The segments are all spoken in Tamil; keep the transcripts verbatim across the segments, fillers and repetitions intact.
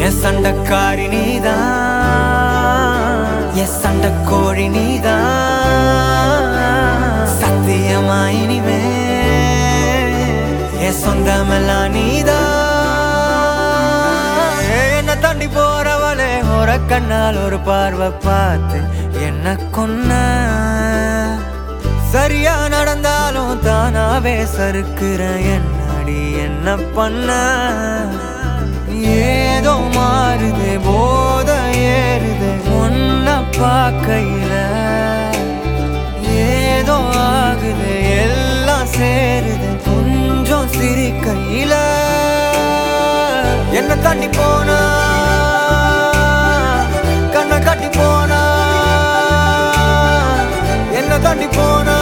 என் சண்டக்காரி நீதான், என் சண்டக்கோழி நீதான். சத்தியமா இனிமே என் சொந்தமெல்லாம் நீதான். என்ன தாண்டி போறவளே ஒரு கண்ணால் ஒரு பார்வை பார்த்து என்ன கொன்ன. சரியா நடந்தாலும் தானாவே சறுக்குற என்னடி என்ன பண்ண. ஏதோ மாறுது போத ஏறுது ஒன்ன பார்க்கையில. ஏதோ ஆகுது எல்லாம் சேருது கொஞ்சம் சிரிக்கையில. என்ன தாண்டி போனா கண்ணை காட்டி போனா, என்ன தாண்டி போனா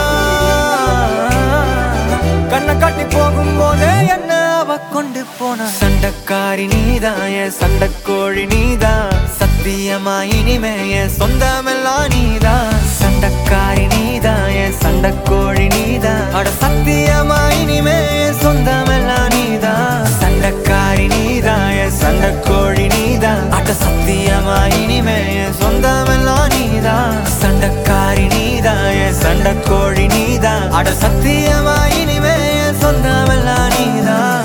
கண்ணை காட்டி போகும்போதே என்ன அவ கொண்டு போனா. சண்டக்காரி நீதான், என் சண்டக்கோழி நீதான். சத்தியமா இனிமே என் சொந்தமெல்லாம் நீதான். சண்டக்காரி நீதான், என் சண்டக்கோழி நீதான். அட சத்தியமா இனிமே என் சொந்தமெல்லாம் நீதான். சண்டக்காரி நீதான், என் சண்டக்கோழி நீதான். அட சத்தியமா இனிமே என் சொந்தமெல்லாம் நீதான். சண்டக்காரி நீதான், என் சண்டக்கோழி நீதான். அட சத்தியமா இனிமே என் சொந்தமெல்லாம் நீதான்.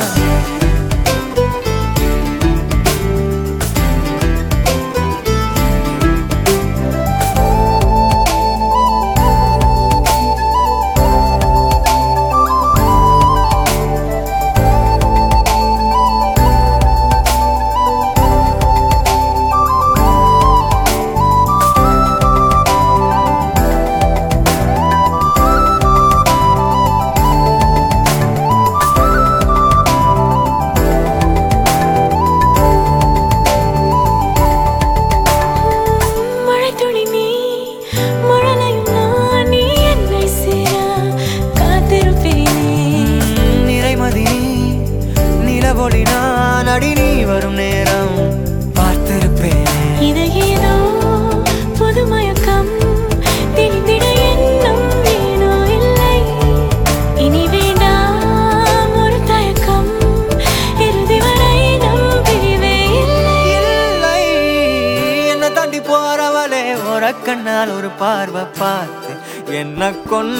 நான் அடி நீ வரும் நேரம் பார்த்திருப்பேன். இது ஏதோ புது மயக்கம் திணிந்திட எண்ணம் வேணோ இல்லை. இனி வேண்டாம் ஒரு தயக்கம் இறுதி வரை நம் பிரிவே இல்லை. இல்லை என்ன தாண்டி போறவளே ஒரு கண்ணால் ஒரு பார்வை பார்த்து என்ன கொன்ன.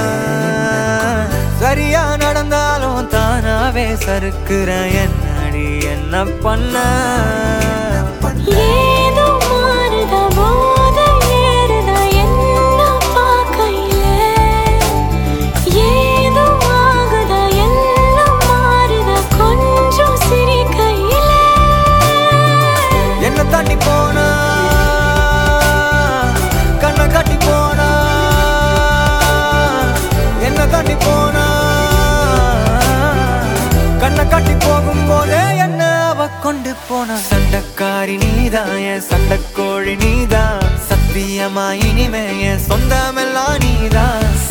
சரியா நடந்தாலும் தானாவே சறுக்குற என்னடி என்ன பண்ண. ஏதோ மாறுதா போத ஏறுதா என்ன பார்க்கையில. ஏதோ ஆகுதா எல்லாம் மாறுதா கொஞ்சம் சிரிக்கையில. என்ன தாண்டி போனா கண்ணை காட்டி போனா, என்ன தாண்டி போனா கண்ணை காட்டி போகும்போதே என்ன அவ கொண்டு போனா. சண்டக்காரி நீதான், என் சண்டக்கோழி நீதான். சத்தியமா இனிமே என் சொந்தமெல்லாம் நீதான்.